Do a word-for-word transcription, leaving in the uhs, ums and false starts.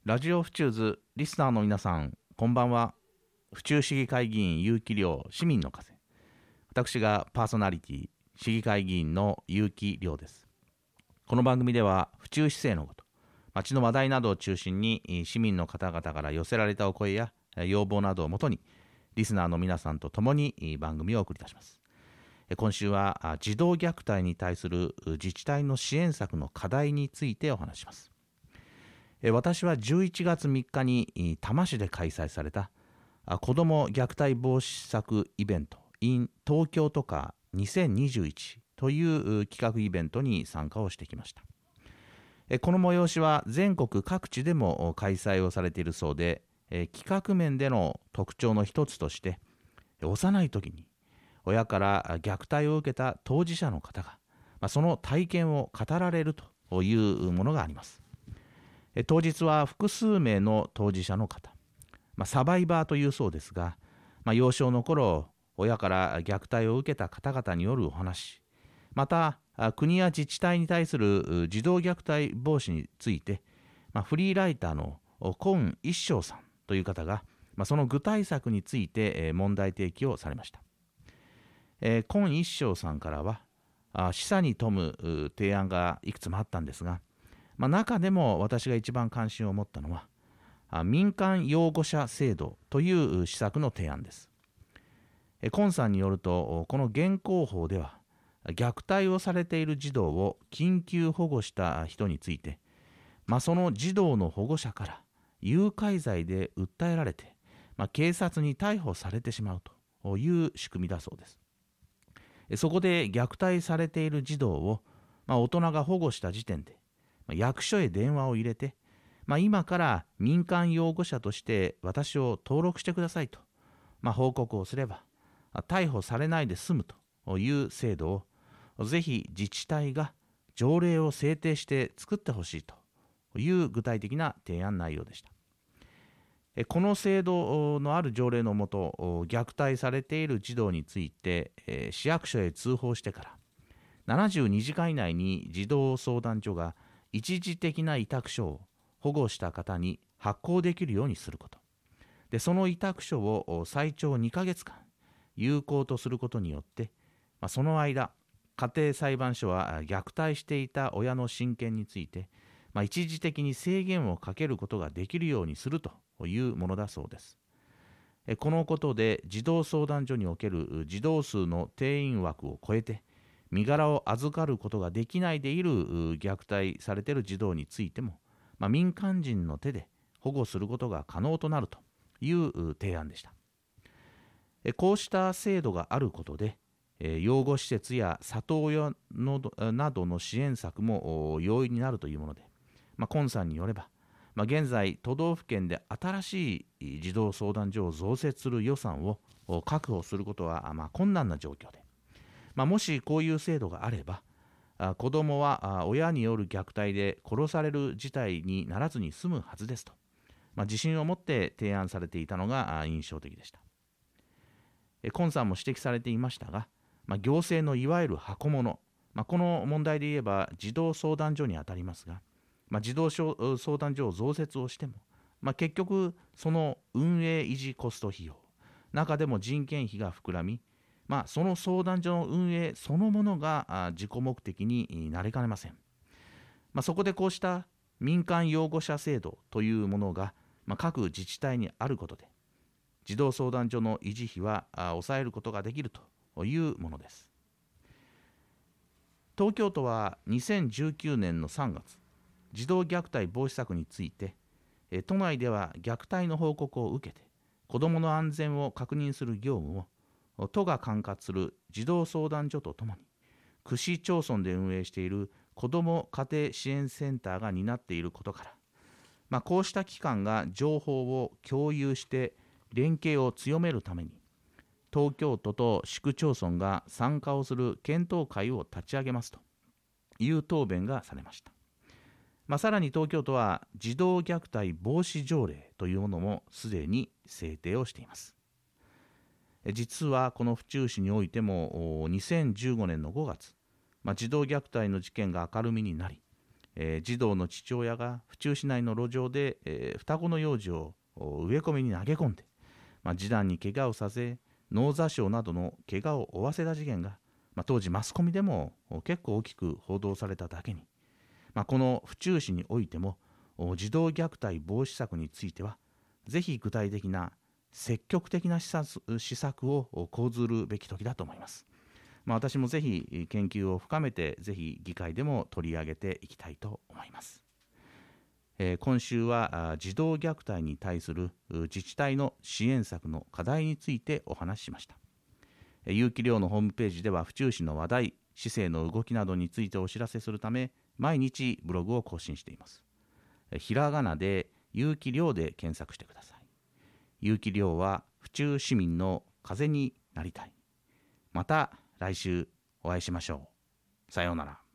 ラジオ府中ズリスナーの皆さん、こんばんは。府中市議会議員結城亮市民の風。私がパーソナリティ、市議会議員の結城亮です。この番組では府中市政のこと、町の話題などを中心に市民の方々から寄せられたお声や要望などをもとに、リスナーの皆さんと共に番組をお送りいたします。今週は児童虐待に対する自治体の支援策の課題についてお話します。私はじゅういちがつみっかに多摩市で開催された子ども虐待防止策イベント in 東京都下にせんにじゅういちという企画イベントに参加をしてきました。この催しは全国各地でも開催をされているそうで、企画面での特徴の一つとして、幼い時に親から虐待を受けた当事者の方がその体験を語られるというものがあります。当日は複数名の当事者の方、まあ、サバイバーというそうですが、まあ、幼少の頃親から虐待を受けた方々によるお話、また国や自治体に対する児童虐待防止について、まあ、フリーライターの今一生さんという方が、まあ、その具体策について問題提起をされました。えー、今一生さんからは示唆に富む提案がいくつもあったんですが、まあ、中でも私が一番関心を持ったのは民間養護者制度という施策の提案です。今さんによると、この現行法では虐待をされている児童を緊急保護した人について、まあ、その児童の保護者から誘拐罪で訴えられて、まあ、警察に逮捕されてしまうという仕組みだそうです。そこで虐待されている児童を、まあ、大人が保護した時点で役所へ電話を入れて、まあ、今から民間養護者として私を登録してくださいと、まあ、報告をすれば逮捕されないで済むという制度をぜひ自治体が条例を制定して作ってほしいという具体的な提案内容でした。この制度のある条例のもと、虐待されている児童について市役所へ通報してからななじゅうにじかん以内に児童相談所が一時的な委託書を保護した方に発行できるようにすることで、その委託書を最長にかげつかん有効とすることによって、まあ、その間家庭裁判所は虐待していた親の親権について、まあ、一時的に制限をかけることができるようにするというものだそうです。このことで児童相談所における児童数の定員枠を超えて身柄を預かることができないでいる虐待されている児童についても、まあ、民間人の手で保護することが可能となるという提案でした。こうした制度があることで、養護施設や里親のなどの支援策も容易になるというもので、まあ、今さんによれば、まあ、現在都道府県で新しい児童相談所を増設する予算を確保することはまあ困難な状況で、まあ、もしこういう制度があれば、子どもは親による虐待で殺される事態にならずに済むはずですと、まあ、自信を持って提案されていたのが印象的でした。今さんも指摘されていましたが、まあ、行政のいわゆる箱物、まあ、この問題で言えば児童相談所にあたりますが、まあ、児童相談所を増設をしても、まあ、結局その運営維持コスト費用、中でも人件費が膨らみ、まあ、その相談所の運営そのものが自己目的になりかねません。まあ、そこでこうした民間養護者制度というものが、まあ、各自治体にあることで児童相談所の維持費は抑えることができるというものです。東京都はにせんじゅうきゅうねんのさんがつ、児童虐待防止策について都内では虐待の報告を受けて子どもの安全を確認する業務を都が管轄する児童相談所とともに区市町村で運営している子ども家庭支援センターが担っていることから、まあ、こうした機関が情報を共有して連携を強めるために東京都と市区町村が参加をする検討会を立ち上げますという答弁がされました。まあ、さらに東京都は児童虐待防止条例というものもすでに制定をしています。実はこの府中市においてもにせんじゅうごねんのごがつ、まあ、児童虐待の事件が明るみになり、 えー、児童の父親が府中市内の路上で、えー、双子の幼児を植え込みに投げ込んで、まあ、示談に怪我をさせ脳挫傷などの怪我を負わせた事件が、まあ、当時マスコミでも結構大きく報道されただけに、まあ、この府中市においても児童虐待防止策についてはぜひ具体的な積極的な施策を講ずるべき時だと思います。まあ、私もぜひ研究を深めてぜひ議会でも取り上げていきたいと思います。えー、今週は児童虐待に対する自治体の支援策の課題についてお話ししました。有機寮のホームページでは府中市の話題、市政の動きなどについてお知らせするため毎日ブログを更新しています。ひらがなで有機寮で検索してください。有機寮は府中市民の風になりたい。また来週お会いしましょう。さようなら。